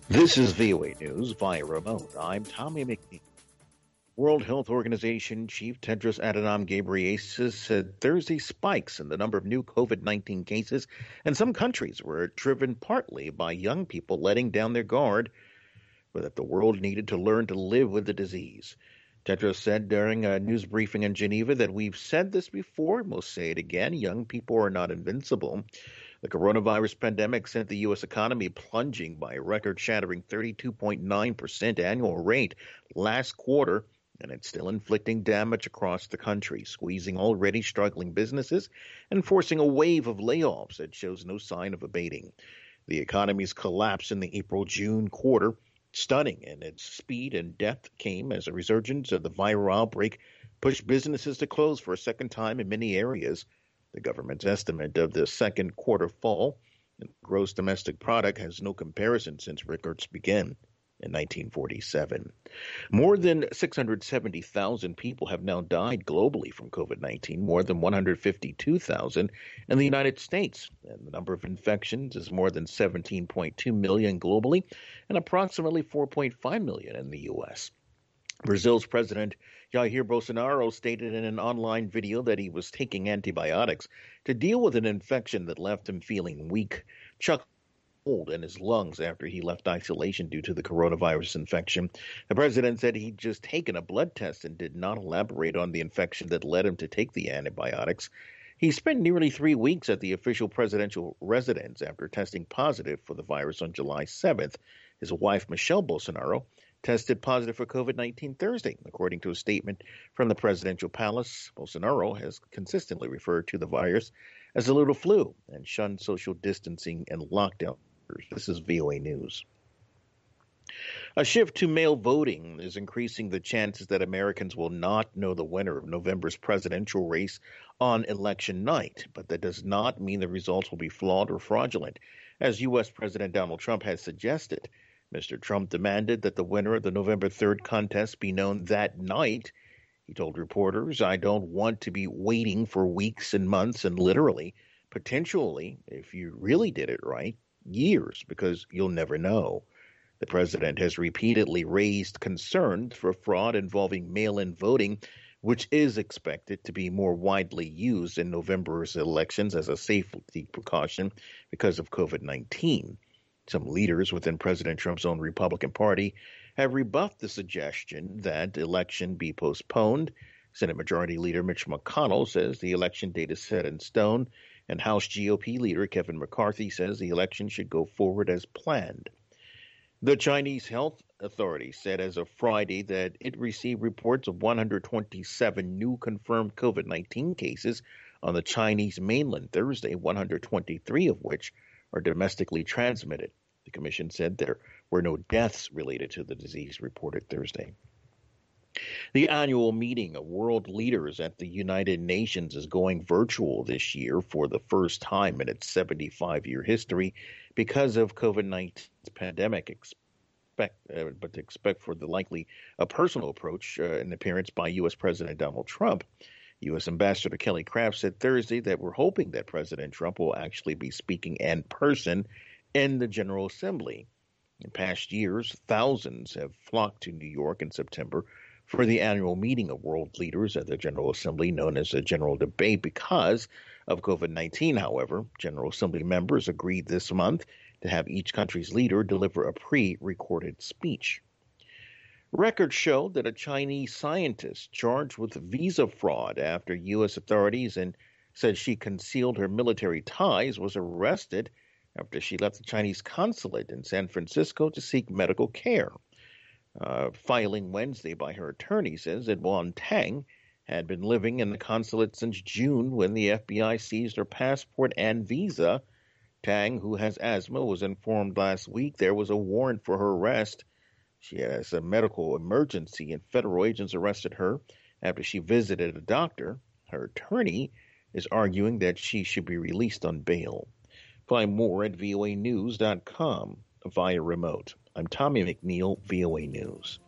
This is VOA News via remote. I'm Tommy McNeil. World Health Organization Chief Tedros Adhanom Ghebreyesus said Thursday spikes in the number of new COVID-19 cases in some countries were driven partly by young people letting down their guard, but that the world needed to learn to live with the disease. Tedros said during a news briefing in Geneva that we've said this before, and we'll say it again, young people are not invincible. The coronavirus pandemic sent the U.S. economy plunging by a record-shattering 32.9% annual rate last quarter, and it's still inflicting damage across the country, squeezing already struggling businesses and forcing a wave of layoffs that shows no sign of abating. The economy's collapse in the April-June quarter, stunning in its speed and depth, came as a resurgence of the viral outbreak pushed businesses to close for a second time in many areas. The government's estimate of the second quarter fall in gross domestic product has no comparison since records began in 1947. More than 670,000 people have now died globally from COVID-19, more than 152,000 in the United States. And the number of infections is more than 17.2 million globally and approximately 4.5 million in the U.S. Brazil's President Jair Bolsonaro stated in an online video that he was taking antibiotics to deal with an infection that left him feeling weak, chuckling in his lungs after he left isolation due to the coronavirus infection. The president said he'd just taken a blood test and did not elaborate on the infection that led him to take the antibiotics. He spent nearly 3 weeks at the official presidential residence after testing positive for the virus on July 7th. His wife, Michelle Bolsonaro, tested positive for COVID-19 Thursday. According to a statement from the presidential palace, Bolsonaro has consistently referred to the virus as a little flu and shunned social distancing and lockdown. This is VOA News. A shift to mail voting is increasing the chances that Americans will not know the winner of November's presidential race on election night, but that does not mean the results will be flawed or fraudulent, as U.S. President Donald Trump has suggested. Mr. Trump demanded that the winner of the November 3rd contest be known that night. He told reporters, "I don't want to be waiting for weeks and months and literally, potentially, if you really did it right, years, because you'll never know." The president has repeatedly raised concerns for fraud involving mail-in voting, which is expected to be more widely used in November's elections as a safety precaution because of COVID-19. Some leaders within President Trump's own Republican Party have rebuffed the suggestion that the election be postponed. Senate Majority Leader Mitch McConnell says the election date is set in stone, and House GOP leader Kevin McCarthy says the election should go forward as planned. The Chinese health authority said as of Friday that it received reports of 127 new confirmed COVID-19 cases on the Chinese mainland Thursday, 123 of which are domestically transmitted. The commission said there were no deaths related to the disease reported Thursday. The annual meeting of world leaders at the United Nations is going virtual this year for the first time in its 75-year history because of COVID-19's pandemic. Expect for the likely a personal approach an appearance by U.S. President Donald Trump. U.S. Ambassador Kelly Craft said Thursday that we're hoping that President Trump will actually be speaking in person in the General Assembly. In past years, thousands have flocked to New York in September for the annual meeting of world leaders at the General Assembly, known as the General Debate. Because of COVID-19, however, General Assembly members agreed this month to have each country's leader deliver a pre-recorded speech. Records show that a Chinese scientist charged with visa fraud after U.S. authorities and said she concealed her military ties was arrested after she left the Chinese consulate in San Francisco to seek medical care. Filing Wednesday by her attorney says that Wan Tang had been living in the consulate since June when the FBI seized her passport and visa. Tang, who has asthma, was informed last week there was a warrant for her arrest. She has a medical emergency, and federal agents arrested her after she visited a doctor. Her attorney is arguing that she should be released on bail. Find more at voanews.com via remote. I'm Tommy McNeil, VOA News.